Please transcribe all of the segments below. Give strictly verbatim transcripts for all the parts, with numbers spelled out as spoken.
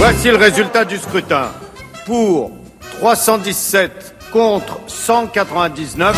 Voici le résultat du scrutin. Pour trois cent dix-sept, contre cent quatre-vingt-dix-neuf.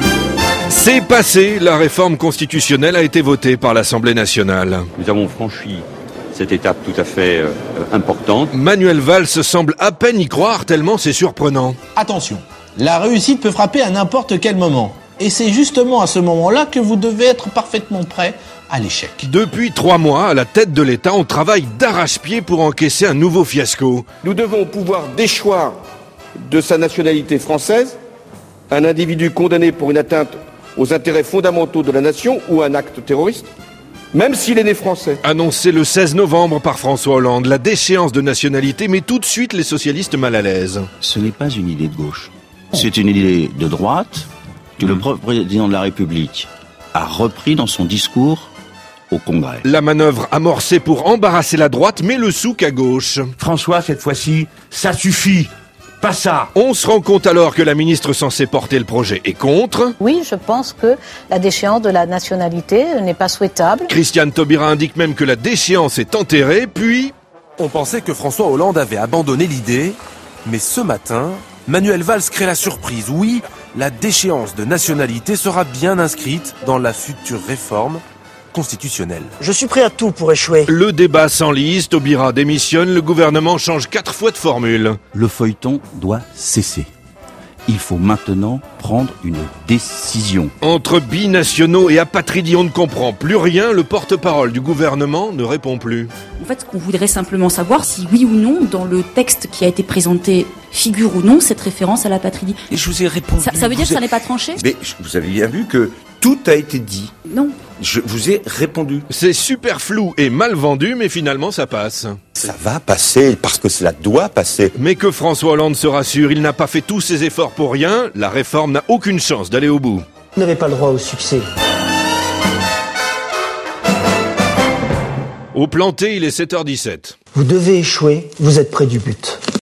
C'est passé, la réforme constitutionnelle a été votée par l'Assemblée nationale. Nous avons franchi cette étape tout à fait euh, importante. Manuel Valls semble à peine y croire tellement c'est surprenant. Attention, la réussite peut frapper à n'importe quel moment. Et c'est justement à ce moment-là que vous devez être parfaitement prêt à l'échec. Depuis trois mois, à la tête de l'État, on travaille d'arrache-pied pour encaisser un nouveau fiasco. Nous devons pouvoir déchoir de sa nationalité française un individu condamné pour une atteinte aux intérêts fondamentaux de la nation ou un acte terroriste, même s'il est né français. Annoncé le seize novembre par François Hollande, la déchéance de nationalité met tout de suite les socialistes mal à l'aise. Ce n'est pas une idée de gauche. C'est une idée de droite que le président de la République a repris dans son discours au Congrès. La manœuvre amorcée pour embarrasser la droite met le souk à gauche. François, cette fois-ci, ça suffit. Pas ça. On se rend compte alors que la ministre censée porter le projet est contre. Oui, je pense que la déchéance de la nationalité n'est pas souhaitable. Christiane Taubira indique même que la déchéance est enterrée, puis... On pensait que François Hollande avait abandonné l'idée, mais ce matin, Manuel Valls crée la surprise. Oui, la déchéance de nationalité sera bien inscrite dans la future réforme constitutionnelle. Je suis prêt à tout pour échouer. Le débat s'enlise, Taubira démissionne, le gouvernement change quatre fois de formule. Le feuilleton doit cesser. Il faut maintenant prendre une décision. Entre binationaux et apatrides, on ne comprend plus rien. Le porte-parole du gouvernement ne répond plus. En fait, on voudrait simplement savoir si oui ou non, dans le texte qui a été présenté, figure ou non cette référence à l'apatridie. Et je vous ai répondu. Ça, ça veut dire que ça n'est pas tranché ? Mais vous avez bien vu que tout a été dit. Non. Je vous ai répondu. C'est super flou et mal vendu, mais finalement ça passe. Ça va passer, parce que cela doit passer. Mais que François Hollande se rassure, il n'a pas fait tous ses efforts pour rien. La réforme n'a aucune chance d'aller au bout. Vous n'avez pas le droit au succès. Au planté, il est sept heures dix-sept. Vous devez échouer, vous êtes près du but.